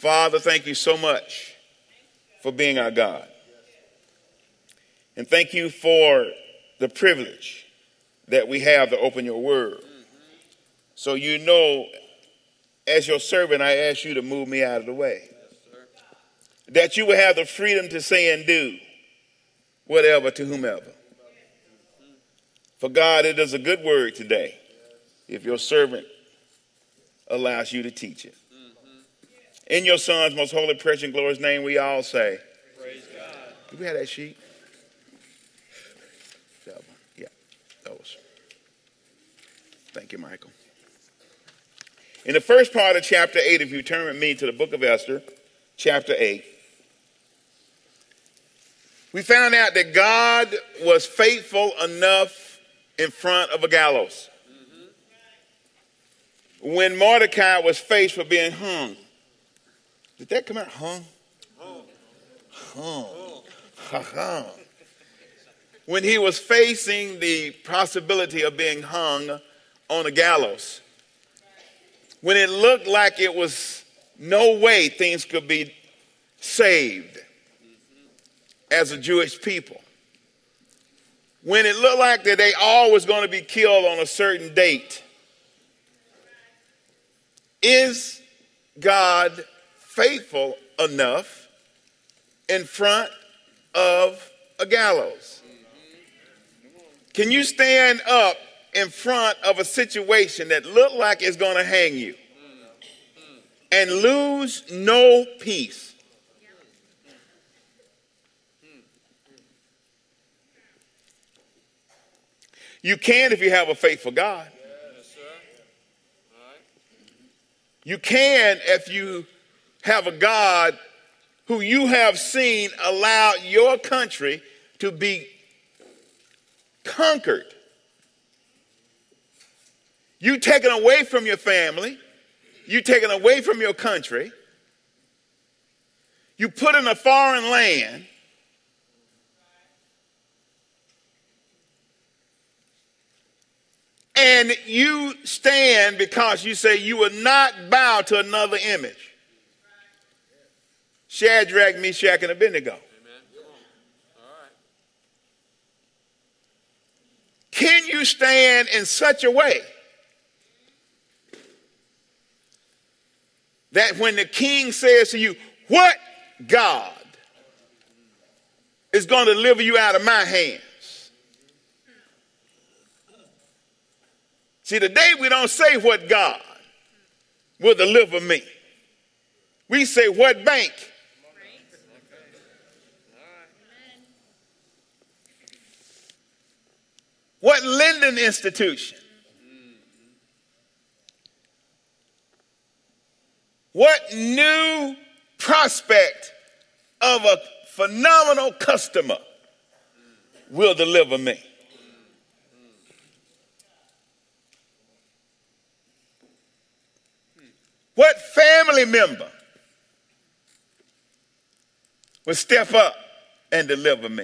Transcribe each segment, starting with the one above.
Father, thank you so much for being our God. And thank you for the privilege that we have to open your word. So you know, as your servant, I ask you to move me out of the way. That you will have the freedom to say and do whatever to whomever. For God, it is a good word today if your servant allows you to teach it. In your son's most holy, precious, and glorious name, we all say, praise God. Do we have that sheet? Yeah, those. Thank you, Michael. In the first part of chapter 8, if you turn with me to the book of Esther, chapter 8, we found out that God was faithful enough in front of a gallows. When Mordecai was faced with being hung. Did that come out? Hung? Hung. When he was facing the possibility of being hung on a gallows. When it looked like it was no way things could be saved as a Jewish people. When it looked like that they all was going to be killed on a certain date. Is God faithful enough in front of a gallows? Can you stand up in front of a situation that looked like it's going to hang you and lose no peace? You can if you have a faithful God. You can if you have a God who you have seen allow your country to be conquered. You taken away from your family. You taken away from your country. You put in a foreign land. And you stand because you say you will not bow to another image. Shadrach, Meshach, and Abednego. Can you stand in such a way that when the king says to you, what God is going to deliver you out of my hands? See, today we don't say what God will deliver me. We say what bank. What lending institution? What new prospect of a phenomenal customer will deliver me? What family member will step up and deliver me?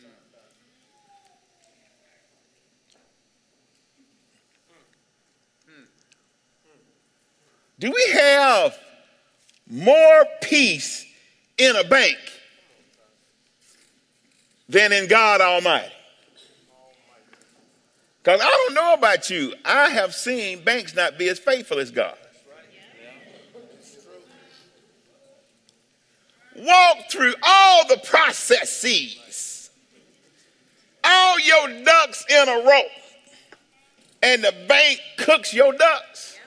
Do we have more peace in a bank than in God Almighty? Because I don't know about you. I have seen banks not be as faithful as God. Walk through all the processes, all your ducks in a row, and the bank cooks your ducks.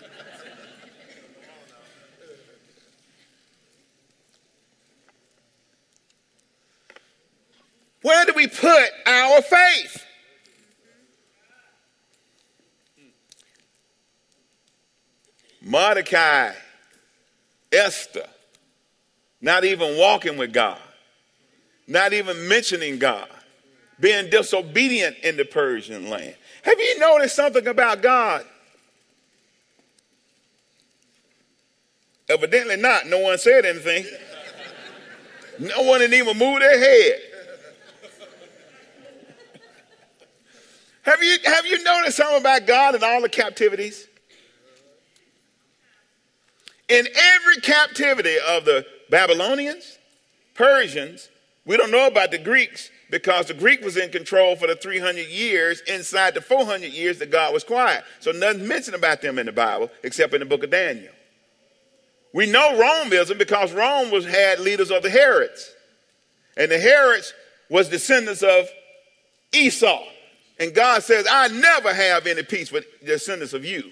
Where do we put our faith? Mordecai, Esther, not even walking with God, not even mentioning God, being disobedient in the Persian land. Have you noticed something about God? Evidently not. No one said anything. No one didn't even move their head. Have you noticed something about God and all the captivities? In every captivity of the Babylonians, Persians, we don't know about the Greeks because the Greek was in control for the 300 years inside the 400 years that God was quiet. So nothing's mentioned about them in the Bible except in the book of Daniel. We know Romeism because Rome had leaders of the Herods. And the Herods was descendants of Esau. And God says, I never have any peace with the descendants of you.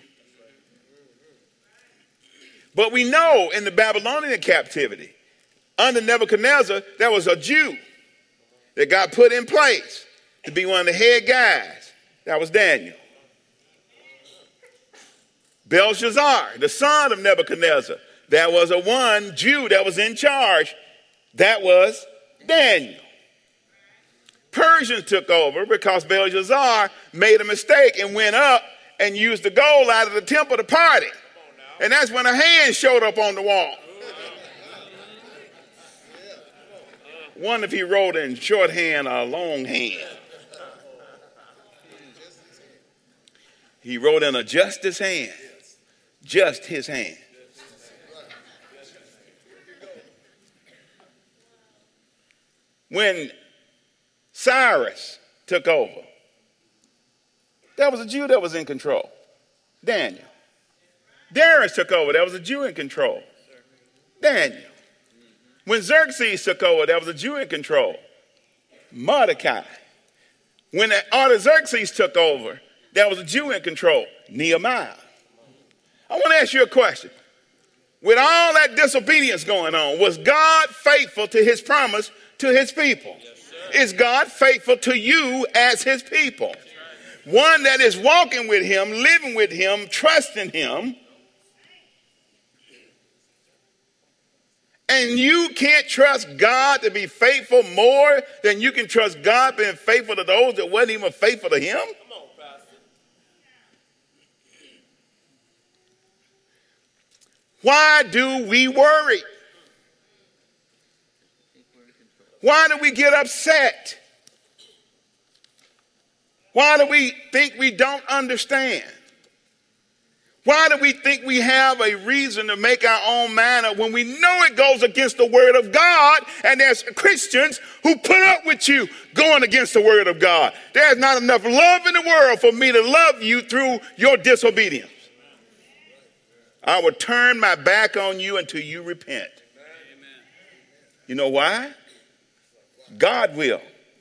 But we know in the Babylonian captivity, under Nebuchadnezzar, there was a Jew that got put in place to be one of the head guys. That was Daniel. Belshazzar, the son of Nebuchadnezzar, there was a one Jew that was in charge. That was Daniel. Persians took over because Belshazzar made a mistake and went up and used the gold out of the temple to party. And that's when a hand showed up on the wall. Wonder if he wrote in shorthand or longhand. He wrote in a just his hand. Just his hand. When Cyrus took over, there was a Jew that was in control. Daniel. Darius took over, there was a Jew in control. Daniel. When Xerxes took over, there was a Jew in control. Mordecai. When Artaxerxes took over, there was a Jew in control. Nehemiah. I want to ask you a question. With all that disobedience going on, was God faithful to his promise to his people? Yes, is God faithful to you as his people? Right. One that is walking with him, living with him, trusting him. And you can't trust God to be faithful more than you can trust God being faithful to those that weren't even faithful to him? Come on, Pastor. Why do we worry? Why do we get upset? Why do we think we don't understand? Why do we think we have a reason to make our own mind up when we know it goes against the word of God, and there's Christians who put up with you going against the word of God? There's not enough love in the world for me to love you through your disobedience. I will turn my back on you until you repent. You know why? God will.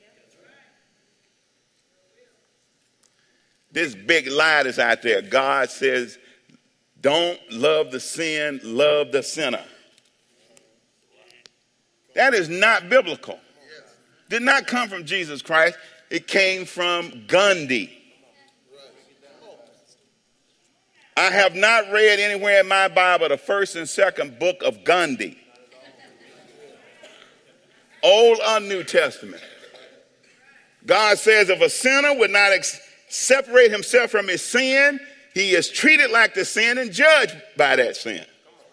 This big lie that's out there. God says, don't love the sin, love the sinner. That is not biblical. Did not come from Jesus Christ. It came from Gandhi. I have not read anywhere in my Bible the first and second book of Gandhi. Old or New Testament. God says if a sinner would not separate himself from his sin, he is treated like the sin and judged by that sin.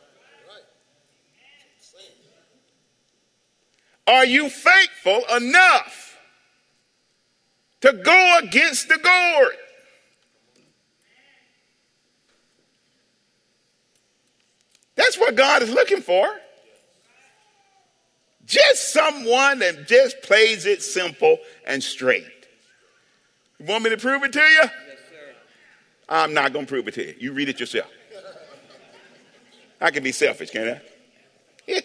Are you faithful enough to go against the gourd? That's what God is looking for. Just someone that just plays it simple and straight. You want me to prove it to you? Yes, sir. I'm not going to prove it to you. You read it yourself. I can be selfish, can't I?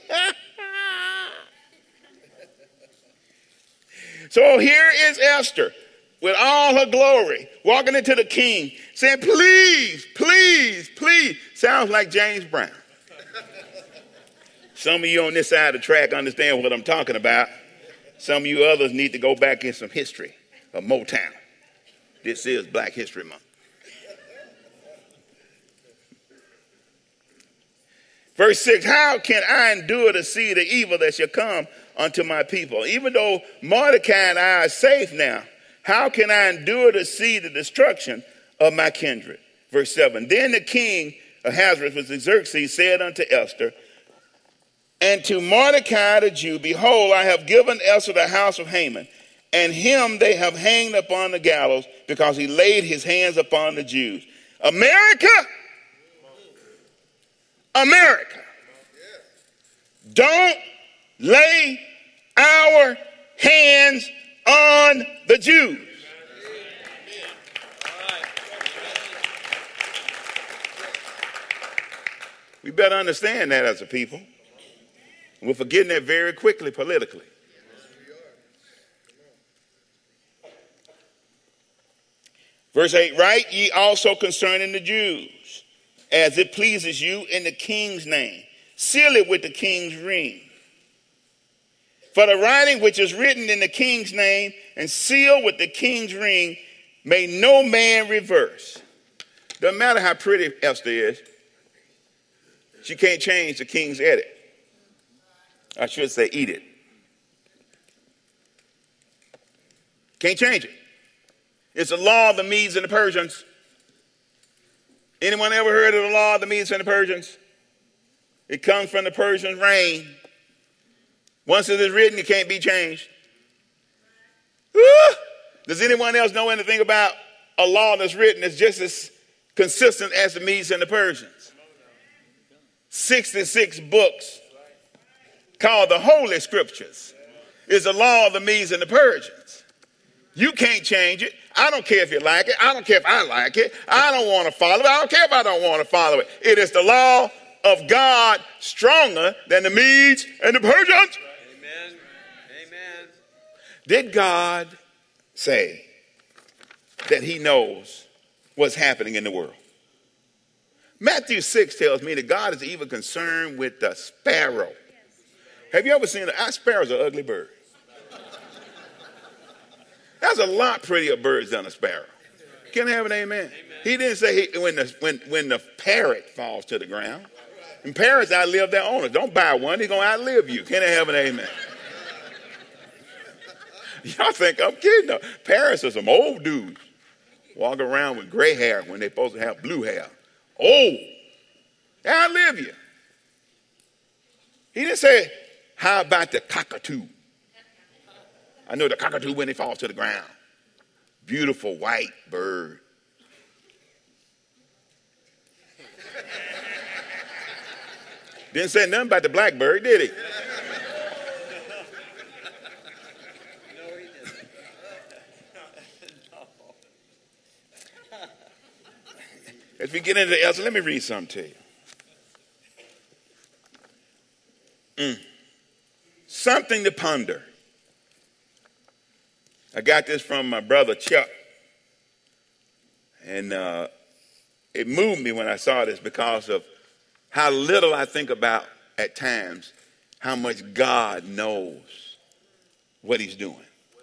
So here is Esther with all her glory walking into the king saying, please, please, please. Sounds like James Brown. Some of you on this side of the track understand what I'm talking about. Some of you others need to go back in some history of Motown. This is Black History Month. Verse 6, how can I endure to see the evil that shall come unto my people? Even though Mordecai and I are safe now, how can I endure to see the destruction of my kindred? Verse 7, then the king Ahasuerus, which is Xerxes, said unto Esther, and to Mordecai the Jew, behold, I have given Esther the house of Haman, and him they have hanged upon the gallows because he laid his hands upon the Jews. America, America. Don't lay our hands on the Jews. We better understand that as a people. We're forgetting that very quickly politically. Verse 8, write ye also concerning the Jews, as it pleases you in the king's name. Seal it with the king's ring. For the writing which is written in the king's name and sealed with the king's ring may no man reverse. Doesn't matter how pretty Esther is. She can't change the king's edict. I should say eat it. Can't change it. It's the law of the Medes and the Persians. Anyone ever heard of the law of the Medes and the Persians? It comes from the Persian reign. Once it is written, it can't be changed. Does anyone else know anything about a law that's written that's just as consistent as the Medes and the Persians? 66 books called the Holy Scriptures is the law of the Medes and the Persians. You can't change it. I don't care if you like it. I don't care if I like it. I don't want to follow it. I don't care if I don't want to follow it. It is the law of God, stronger than the Medes and the Persians. Amen. Amen. Did God say that he knows what's happening in the world? Matthew 6 tells me that God is even concerned with the sparrow. Have you ever seen a sparrow's an ugly bird? There's a lot prettier birds than a sparrow. Can I have an amen? Amen. He didn't say when the parrot falls to the ground. And parrots outlive their owners. Don't buy one. He's going to outlive you. Can I have an amen? Y'all think I'm kidding. No. Parrots are some old dudes walking around with gray hair when they're supposed to have blue hair. Old. They outlive you. He didn't say, how about the cockatoo? I know the cockatoo when it falls to the ground. Beautiful white bird. Didn't say nothing about the blackbird, did he? No, he didn't. As we get into Esther, let me read something to you. Something to ponder. I got this from my brother Chuck. And it moved me when I saw this because of how little I think about at times how much God knows what he's doing.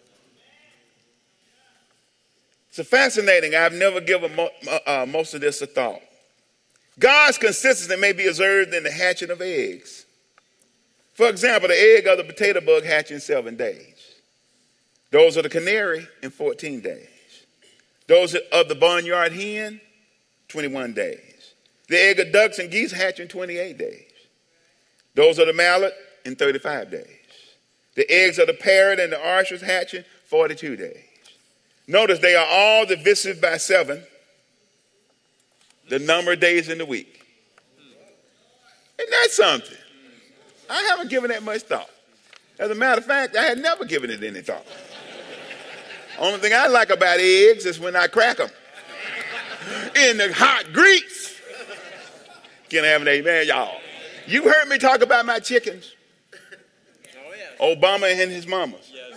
It's fascinating. I've never given most of this a thought. God's consistency may be observed in the hatching of eggs. For example, the egg of the potato bug hatch in 7 days. Those of the canary in 14 days. Those of the barnyard hen, 21 days. The egg of ducks and geese hatch in 28 days. Those of the mallet in 35 days. The eggs of the parrot and the ostrich hatch in 42 days. Notice they are all divisive by 7, the number of days in the week. Isn't that something? I haven't given that much thought. As a matter of fact, I had never given it any thought. Only thing I like about eggs is when I crack them in the hot grease. Can I have an amen, y'all? You heard me talk about my chickens. Oh, yes. Obama and his mamas. Yes.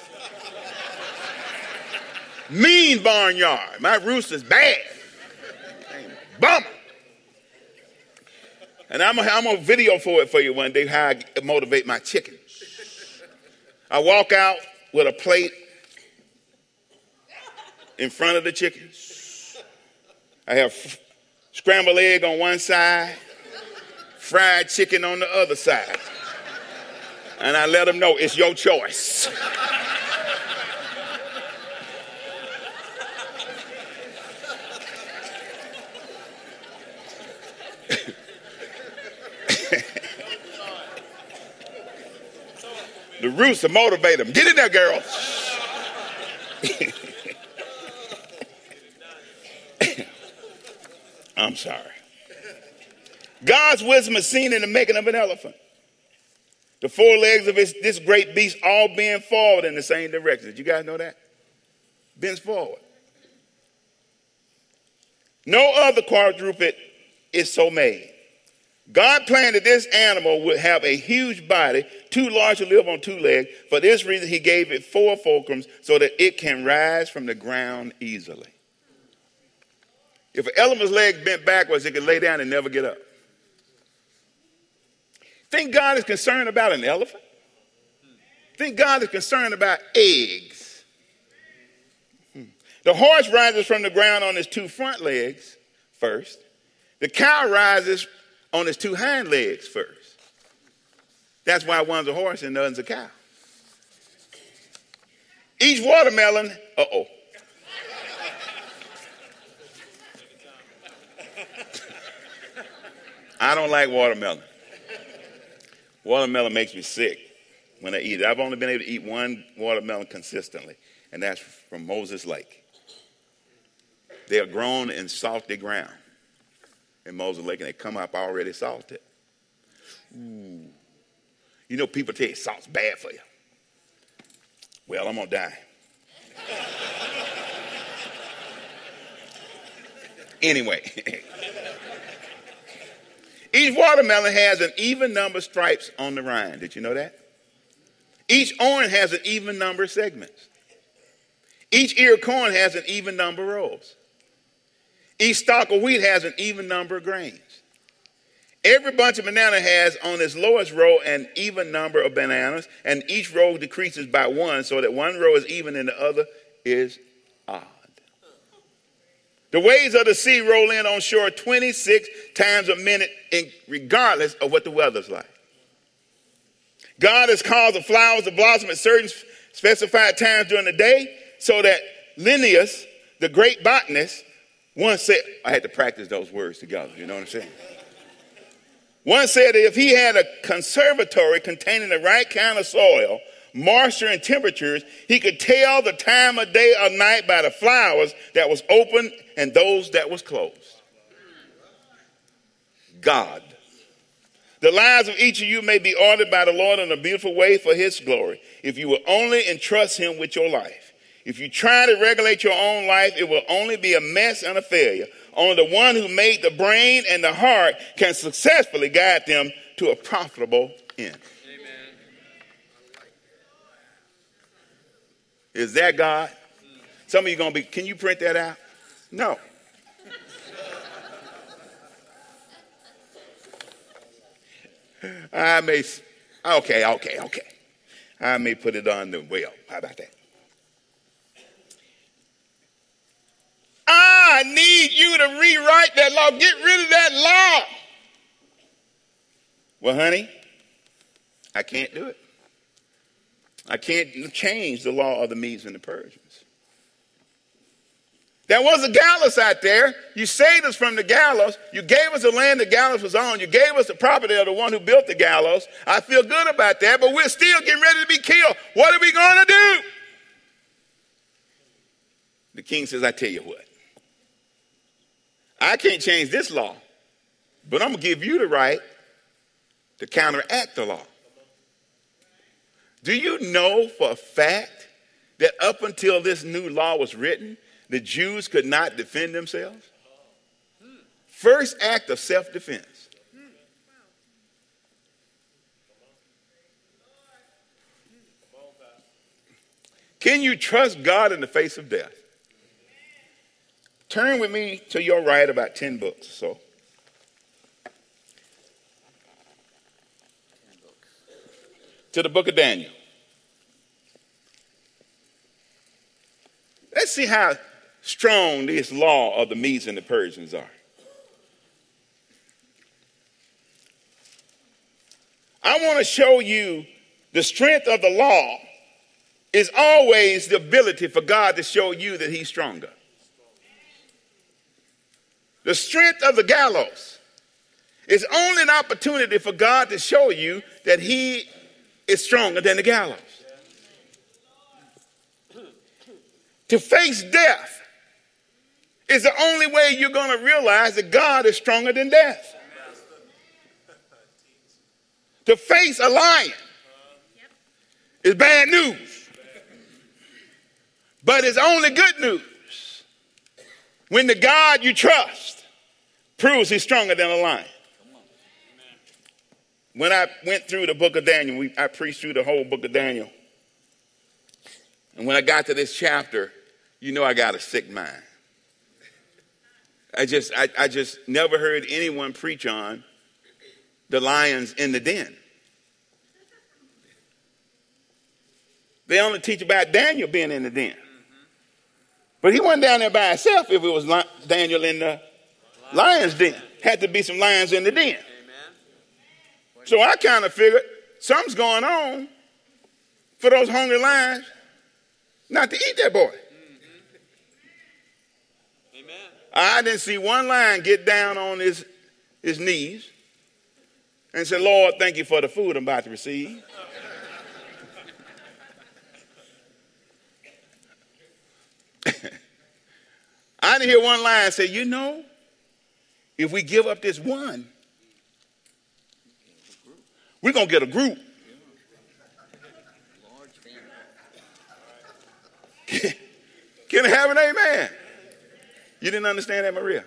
Mean barnyard. My rooster's bad. Bummer. And I'm gonna video for it for you one day, how I motivate my chickens. I walk out with a plate in front of the chickens. I have scrambled egg on one side, fried chicken on the other side. And I let them know it's your choice. The rooster motivate them. Get in there, girl. I'm sorry. God's wisdom is seen in the making of an elephant. The four legs of this great beast all bend forward in the same direction. Did you guys know that? Bends forward. No other quadruped is so made. God planned that this animal would have a huge body, too large to live on two legs. For this reason, he gave it four fulcrums so that it can rise from the ground easily. If an elephant's legs bent backwards, it could lay down and never get up. Think God is concerned about an elephant? Think God is concerned about eggs? The horse rises from the ground on his two front legs first. The cow rises on his two hind legs first. That's why one's a horse and the other's a cow. Each watermelon, I don't like watermelon. Watermelon makes me sick when I eat it. I've only been able to eat one watermelon consistently, and that's from Moses Lake. They are grown in salty ground in Moses Lake, and they come up already salted. Ooh. You know, people tell you salt's bad for you. Well, I'm going to die. Anyway. Each watermelon has an even number of stripes on the rind. Did you know that? Each orange has an even number of segments. Each ear of corn has an even number of rows. Each stalk of wheat has an even number of grains. Every bunch of banana has on its lowest row an even number of bananas, and each row decreases by one, so that one row is even and the other is odd. The waves of the sea roll in on shore 26 times a minute, regardless of what the weather's like. God has caused the flowers to blossom at certain specified times during the day, so that Linnaeus, the great botanist, once said, I had to practice those words together, you know what I'm saying? Once said that if he had a conservatory containing the right kind of soil, moisture, and temperatures, he could tell the time of day or night by the flowers that was open and those that was closed. God. The lives of each of you may be ordered by the Lord in a beautiful way for his glory, if you will only entrust him with your life. If you try to regulate your own life, it will only be a mess and a failure. Only the one who made the brain and the heart can successfully guide them to a profitable end. Amen. Is that God? Some of you going to be, can you print that out? No. I may put it on the wheel. How about that? I need you to rewrite that law. Get rid of that law. Well, honey, I can't do it. I can't change the law of the Medes and the Persians. There was a gallows out there. You saved us from the gallows. You gave us the land the gallows was on. You gave us the property of the one who built the gallows. I feel good about that, but we're still getting ready to be killed. What are we going to do? The king says, I tell you what. I can't change this law, but I'm going to give you the right to counteract the law. Do you know for a fact that up until this new law was written, the Jews could not defend themselves? First act of self-defense. Can you trust God in the face of death? Turn with me to your right about 10 books or so. To the book of Daniel. Let's see how strong this law of the Medes and the Persians are. I want to show you the strength of the law is always the ability for God to show you that he's stronger. The strength of the gallows is only an opportunity for God to show you that he is stronger than the gallows. To face death is the only way you're going to realize that God is stronger than death. To face a lion is bad news. But it's only good news when the God you trust proves he's stronger than a lion. When I went through the book of Daniel, I preached through the whole book of Daniel. And when I got to this chapter, you know I got a sick mind. I just never heard anyone preach on the lions in the den. They only teach about Daniel being in the den. But he wasn't down there by himself if it was Daniel in the lion's den. Had to be some lions in the den. So I kind of figured something's going on for those hungry lions not to eat that boy. Amen. I didn't see one lion get down on his knees and say, Lord, thank you for the food I'm about to receive. I didn't hear one lion say, you know, if we give up this one, we're going to get a group. Can I have an amen? You didn't understand that, Maria?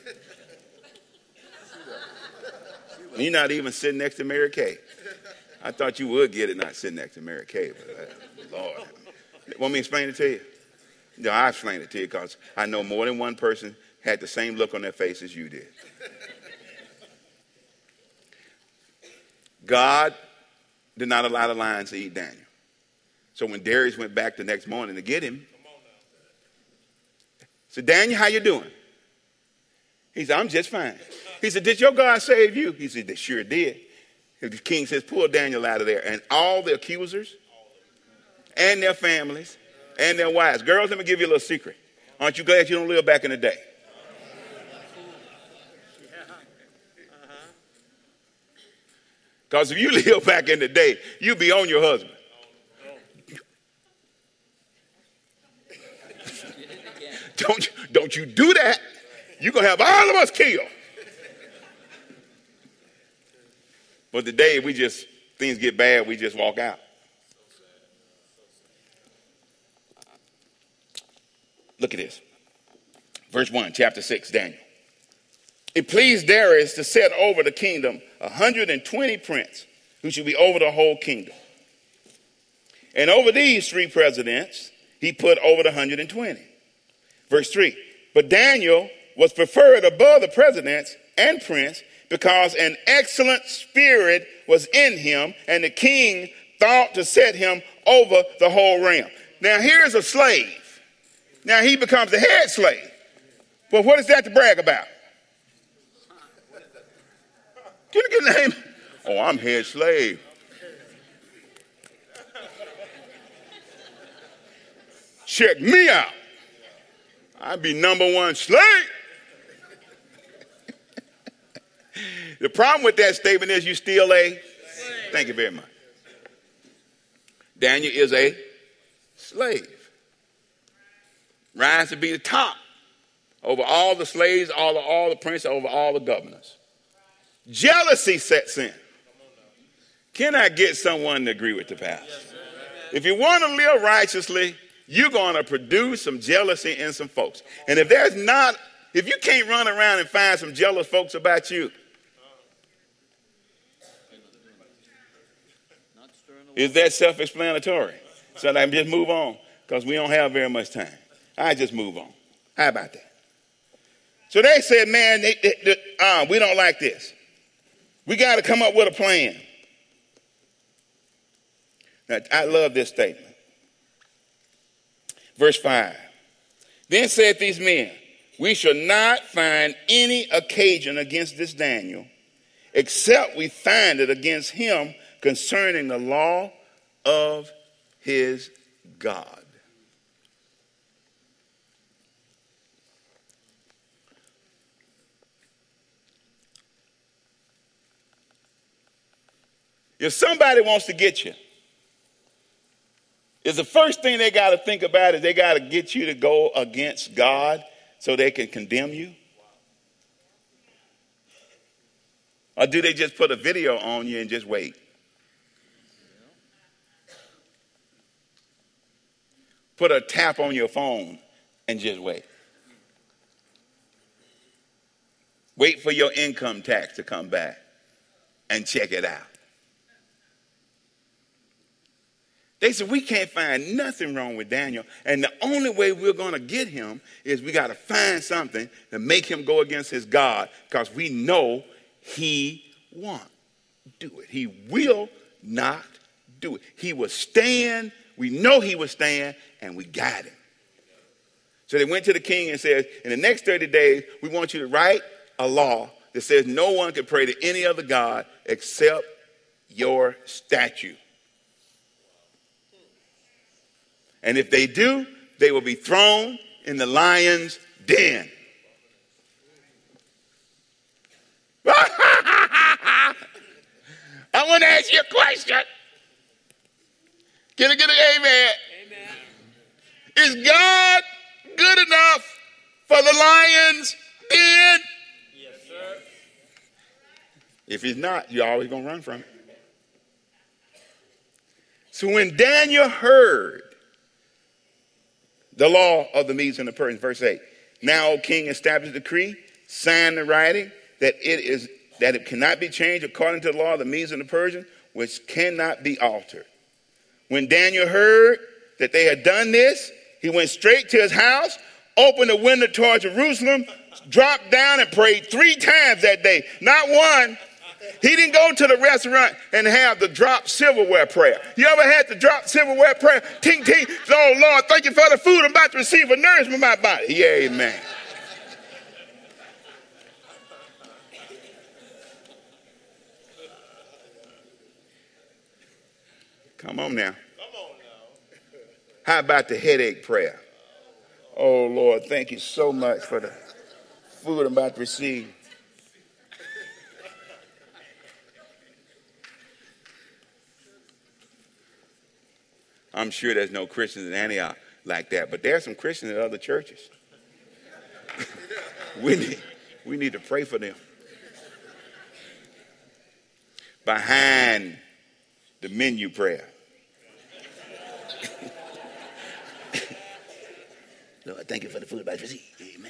You're not even sitting next to Mary Kay. I thought you would get it not sitting next to Mary Kay. But Lord. Want me to explain it to you? No, I'll explain it to you because I know more than one person had the same look on their face as you did. God did not allow the lions to eat Daniel. So when Darius went back the next morning to get him, said, Daniel, how you doing? He said, I'm just fine. He said, did your God save you? He said, they sure did. The king says, pull Daniel out of there. And all the accusers and their families and their wives. Girls, let me give you a little secret. Aren't you glad you don't live back in the day? Because if you live back in the day, you'd be on your husband. Don't you do that. You're going to have all of us killed. But today, things get bad, we just walk out. Look at this. Verse 1, chapter 6, Daniel. It pleased Darius to set over the kingdom 120 princes who should be over the whole kingdom. And over these 3 presidents, he put over the 120. Verse 3, but Daniel was preferred above the presidents and prince because an excellent spirit was in him, and the king thought to set him over the whole realm. Now here's a slave. Now he becomes the head slave. But what is that to brag about? Can you get a name? Oh, I'm head slave. Check me out. I'd be number 1 slave. The problem with that statement is you still a slave. Thank you very much. Daniel is a slave. Rise to be the top over all the slaves, all the princes, over all the governors. Jealousy sets in. Can I get someone to agree with the pastor? If you want to live righteously, you're going to produce some jealousy in some folks. And if you can't run around and find some jealous folks about you, is that self-explanatory? So I can just move on because we don't have very much time. I just move on. How about that? So they said, man, we don't like this. We got to come up with a plan. Now, I love this statement. Verse 5. Then said these men, we shall not find any occasion against this Daniel, except we find it against him concerning the law of his God. If somebody wants to get you, is the first thing they got to think about is they got to get you to go against God so they can condemn you? Or do they just put a video on you and just wait? Put a tap on your phone and just wait. Wait for your income tax to come back and check it out. They said, we can't find nothing wrong with Daniel. And the only way we're going to get him is we got to find something to make him go against his God, because we know he won't do it. He will not do it. He will stand. We know he will stand, and we got him. So they went to the king and said, in the next 30 days, we want you to write a law that says no one can pray to any other God except your statue. And if they do, they will be thrown in the lion's den. I want to ask you a question. Can I get an amen? Amen. Is God good enough for the lion's den? Yes, sir. If he's not, you're always going to run from it. So when Daniel heard the law of the Medes and the Persians, verse 8, now, O king, establish a decree, sign the writing, that it cannot be changed according to the law of the Medes and the Persians, which cannot be altered. When Daniel heard that they had done this, he went straight to his house, opened the window toward Jerusalem, dropped down and prayed 3 times that day. Not one. He didn't go to the restaurant and have the drop silverware prayer. You ever had the drop silverware prayer? Ting, ting. Oh, Lord, thank you for the food I'm about to receive for nourishment in my body. Yeah, amen. Come on now. How about the headache prayer? Oh, Lord, thank you so much for the food I'm about to receive. I'm sure there's no Christians in Antioch like that, but there are some Christians in other churches. We need to pray for them. Behind the menu prayer. Lord, thank you for the food about to receive. Amen.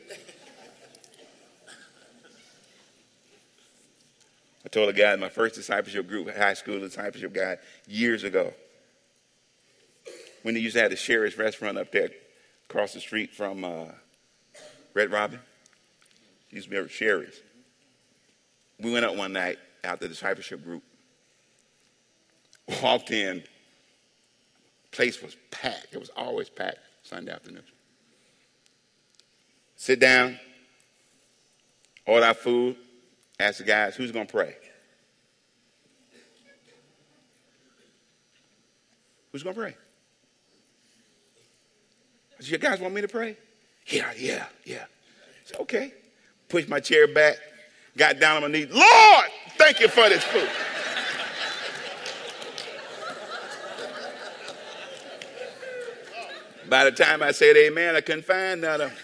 I told a guy in my first discipleship group, high school discipleship guy, years ago, when they used to have the Sherry's restaurant up there across the street from Red Robin. It used to be Sherry's. We went up one night after the discipleship group. Walked in. Place was packed. It was always packed Sunday afternoon. Sit down. Order our food. Ask the guys, who's going to pray? Who's going to pray? I said, you guys want me to pray? Yeah. I said, okay. Pushed my chair back. Got down on my knees. Lord, thank you for this food. By the time I said amen, I couldn't find none of them.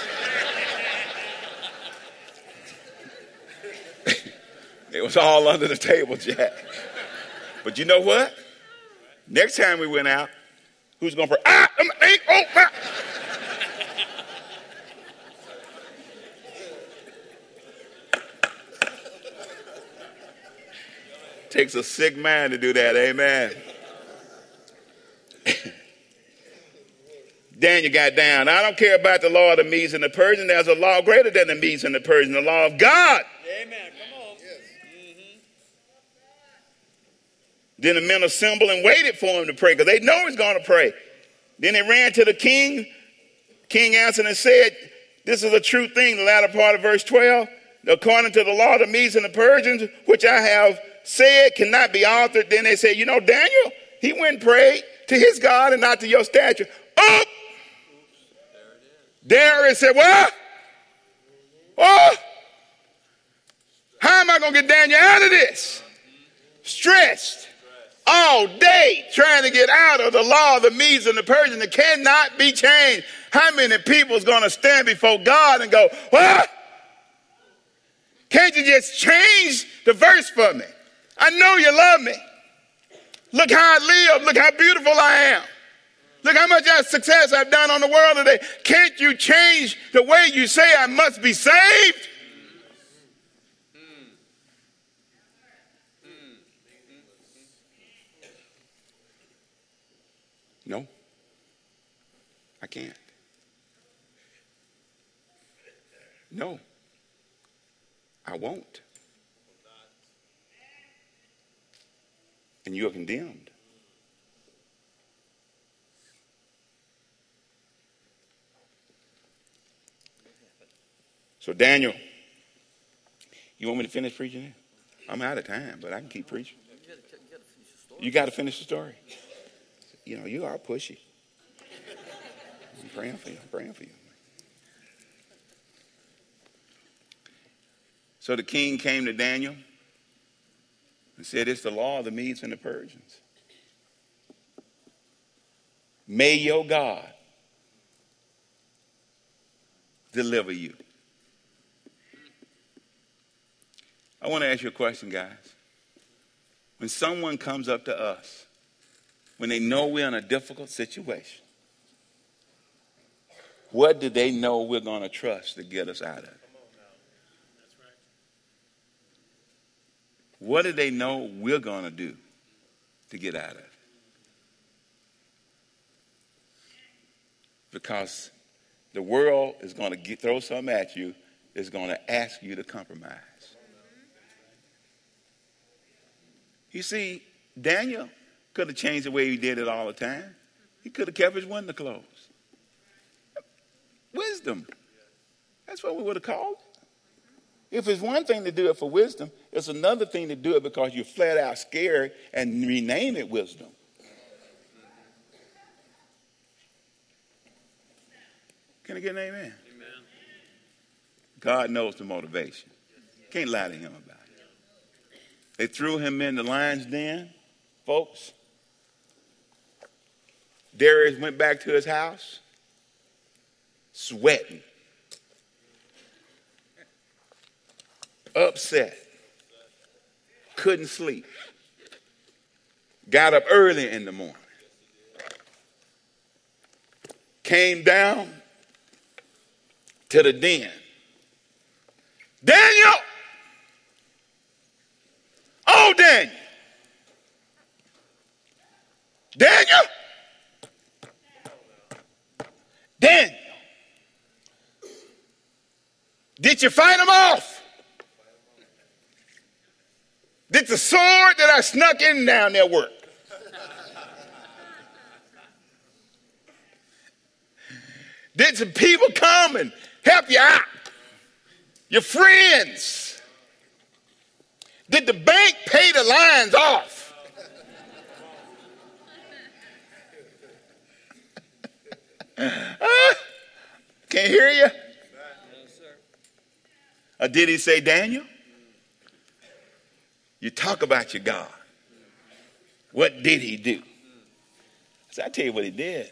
It was all under the table, Jack. But you know what? Next time we went out, who's going to pray? Takes a sick man to do that, amen. Daniel got down. I don't care about the law of the Medes and the Persians. There's a law greater than the Medes and the Persians, the law of God. Amen. Come on. Yes. Mm-hmm. Then the men assembled and waited for him to pray, because they know he's going to pray. Then they ran to the king. King answered and said, this is a true thing, the latter part of verse 12. According to the law of the Medes and the Persians, which I have said cannot be altered. Then they said, Daniel, he went and prayed to his God and not to your statue. Oh! Darius said, what? Oh! How am I going to get Daniel out of this? Stressed all day trying to get out of the law of the Medes and the Persians that cannot be changed. How many people is going to stand before God and go, what? Can't you just change the verse for me? I know you love me. Look how I live. Look how beautiful I am. Look how much success I've done on the world today. Can't you change the way you say I must be saved? No, I can't. No, I won't. And you're condemned. So Daniel, you want me to finish preaching it? I'm out of time, but I can keep preaching. You got to finish the story. You know, you are pushy. I'm praying for you. I'm praying for you. So the king came to Daniel and said, it's the law of the Medes and the Persians. May your God deliver you. I want to ask you a question, guys. When someone comes up to us, when they know we're in a difficult situation, what do they know we're going to trust to get us out of it? What do they know we're going to do to get out of it? Because the world is going to throw something at you, is going to ask you to compromise. You see, Daniel could have changed the way he did it all the time. He could have kept his window closed. Wisdom. That's what we would have called it. If it's one thing to do it for wisdom, it's another thing to do it because you're flat out scared and rename it wisdom. Can I get an amen? Amen. God knows the motivation. Can't lie to him about it. They threw him in the lion's den, folks. Darius went back to his house, sweating, upset, couldn't sleep, got up early in the morning, came down to the den. Daniel! Oh, Daniel! Daniel! Daniel! Did you fight him off? Did the sword that I snuck in down there work? Did some people come and help you out? Your friends? Did the bank pay the lions off? Can't hear you? Or did he say, Daniel, you talk about your God. What did he do? So I tell you what he did.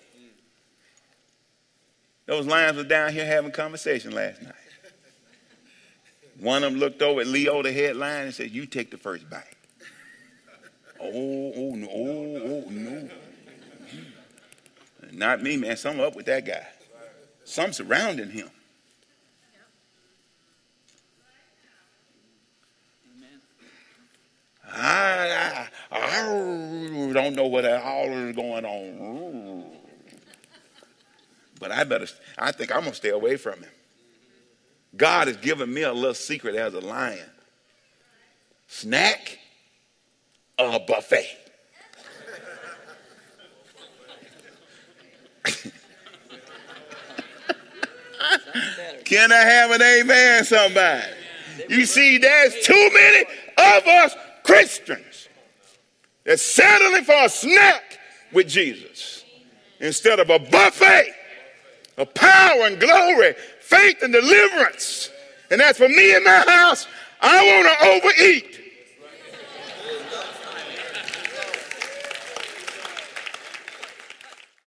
Those lions were down here having a conversation last night. One of them looked over at Leo, the head lion, and said, you take the first bite. Oh, no. Not me, man. Something up with that guy. Some surrounding him. I don't know what all is going on. But I think I'm going to stay away from him. God has given me a little secret as a lion. Snack or buffet? Can I have an amen, somebody? You see, there's too many of us Christians that's settling for a snack with Jesus instead of a buffet of power and glory, faith and deliverance. And as for me and my house, I want to overeat.